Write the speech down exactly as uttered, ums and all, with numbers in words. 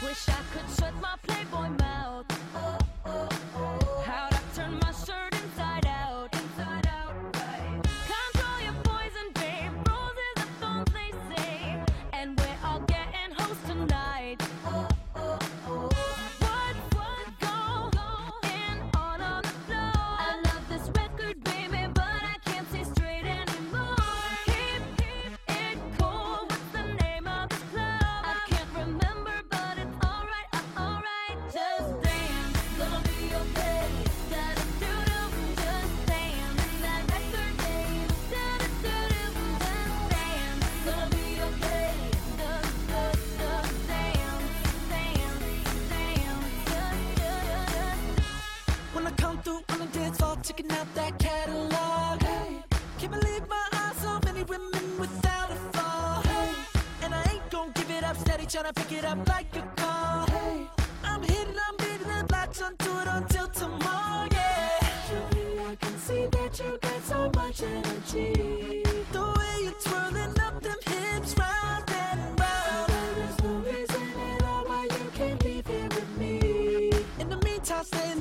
Wish I could shut my Playboy mouth. Oh, oh, oh. How'd I turn my shirt inside out? Inside out, right. Control your poison, babe. Roses are thorns, they say. And we're all getting hoes tonight. Oh, oh, oh. What, what, go, going on on the floor? I love this record, baby, but I can't see straight anymore. Keep, keep it cool. What's the name of the club? I can't remember, but it's alright, uh, alright. Just dance, gonna be okay. Da-da-doo-doo, just dance. That record, babe. Da-da-doo-doo, just dance. Gonna be okay. Da-da-da-da, dance, dance, dance. Da-da-da-da. When I come through on the dance floor, checking out that catalog. Hey, can't believe my eyes, so many women without a flaw. Hey, and I ain't gon' give it up, steady tryna pick it up like a car. Hey, I'm hitting, I'm beating the blocks onto it until tomorrow. Yeah, surely I can see that you got so much energy. The way you're twirling up them hips round and round. There is no reason at all why you can't leave here with me. In the meantime, stay